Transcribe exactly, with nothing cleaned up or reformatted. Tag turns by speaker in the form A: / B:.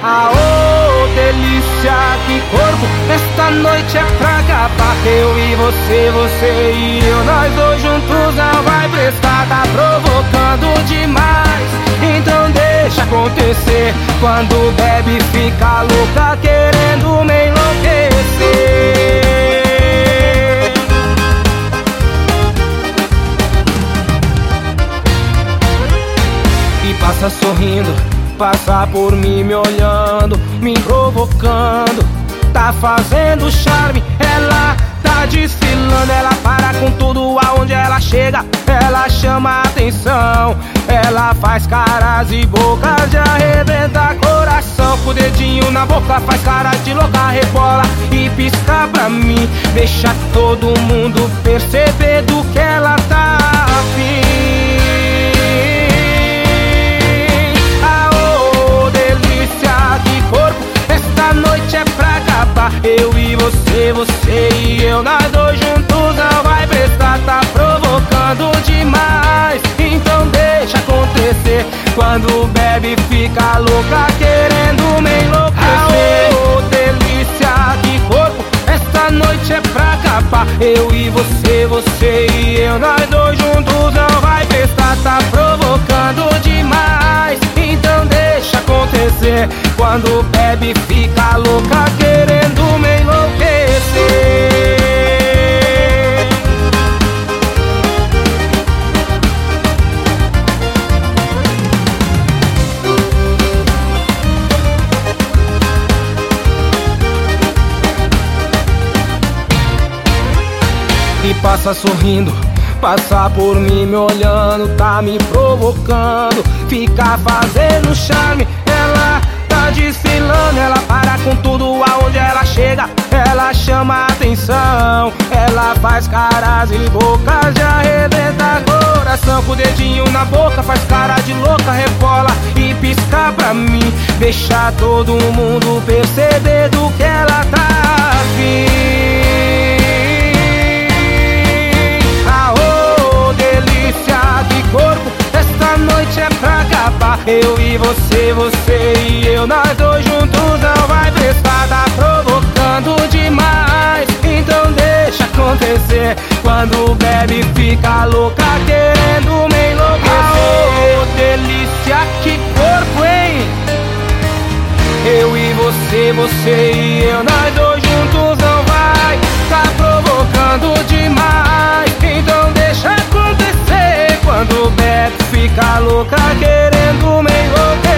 A: Aô, delícia, que corpo, esta noite é pra acabar. Eu e você, você e eu, nós dois juntos não vai prestar. Tá provocando demais, então deixa acontecer. Quando bebe fica louca, querendo me enlouquecer. E passa sorrindo, passa por mim me olhando, me provocando, tá fazendo charme. Ela tá desfilando, ela para com tudo aonde ela chega. Ela chama atenção, ela faz caras e bocas de arrebentar coração. Com o dedinho na boca faz cara de louca, rebola e pisca pra mim. Deixa todo mundo perceber do que ela tá afim. Esta noite é pra acabar. Eu e você, você e eu, nós dois juntos não vai prestar. Tá provocando demais, então deixa acontecer. Quando bebe fica louca, querendo me enlouquecer. Oh, delícia, que corpo, esta noite é pra acabar. Eu e você, você e eu, nós dois juntos não vai prestar. Tá provocando demais, então deixa acontecer. Quando bebe fica louca, querendo me enlouquecer. E passa sorrindo, passa por mim me olhando, tá me provocando, fica fazendo charme. Ela tá desfilando, ela para com tudo aonde ela chega. Ela chama atenção, ela faz caras e bocas de arrebentar coração. Com o dedinho na boca faz cara de louca, rebola e pisca pra mim. Deixa todo mundo perceber do que ela tá afim. Aô, delícia, que corpo, esta noite é pra acabar. Eu e você, você e eu, nós dois juntos não vai prestar. Tá provocando demais, então deixa acontecer. Quando bebe fica louca, querendo me enlouquecer. Oh, delícia, que corpo, hein? Eu e você, você e eu, nós dois juntos não vai. Tá provocando demais, então deixa acontecer. Quando bebe fica louca, querendo me enlouquecer.